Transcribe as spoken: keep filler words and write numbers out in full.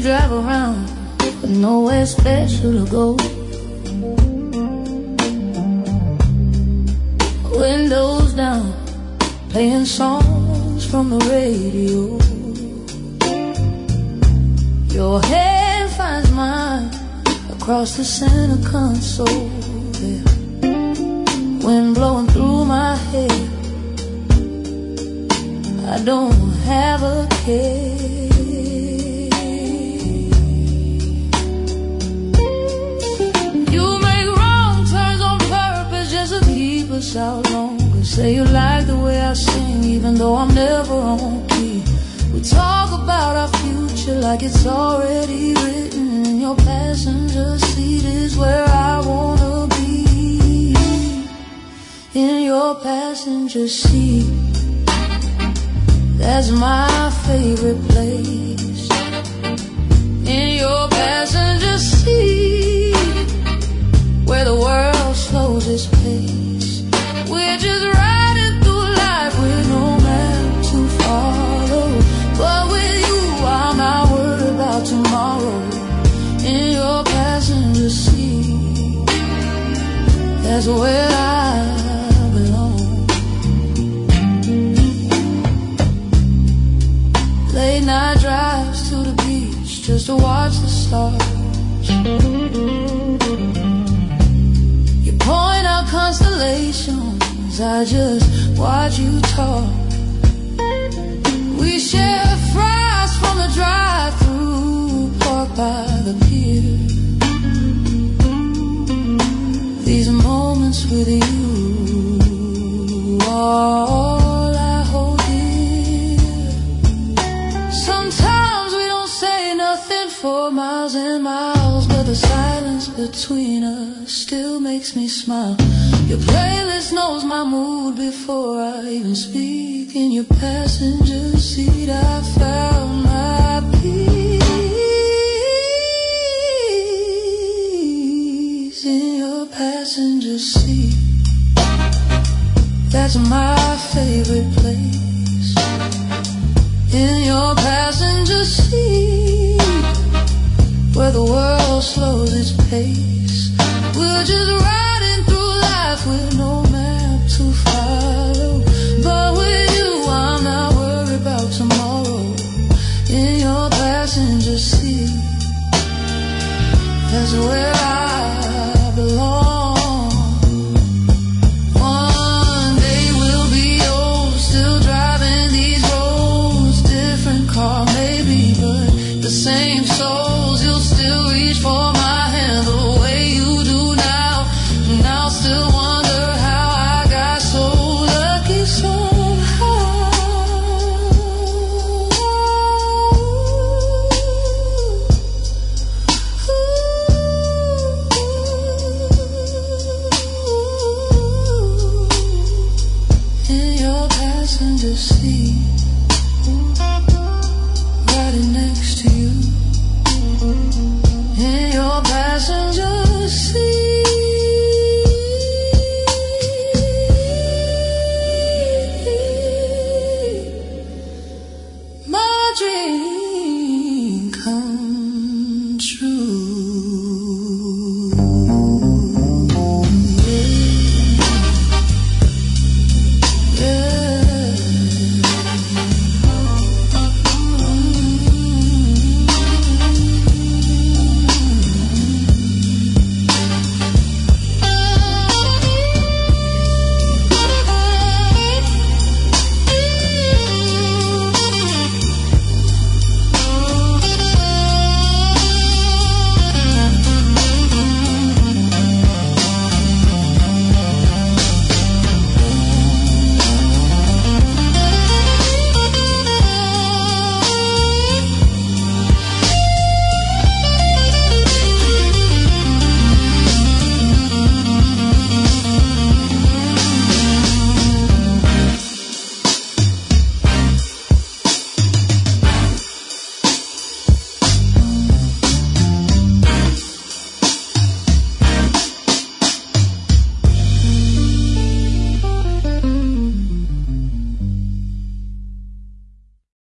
drive around with nowhere special to go. Windows down, playing songs from the radio. Your hand finds mine across the center console. Yeah. Wind blowing through my hair, I don't have a care. You make wrong turns on purpose just to keep us out longer. Say you like the way I sing even though I'm never on key. We talk about our future like it's already written. In your passenger seat is where I wanna be. In your passenger seat, that's my favorite place. In your passenger seat, where the world slows its pace. We're just riding through life with no map to follow. But with you, I'm not worried about tomorrow. In your passenger seat, that's where I late night drives to the beach just to watch the stars. You point out constellations, I just watch you talk. We share fries from the drive-thru, park by the pier. These moments with you are for miles and miles, but the silence between us still makes me smile. Your playlist knows my mood before I even speak. In your passenger seat, I found my peace. In your passenger seat, that's my favorite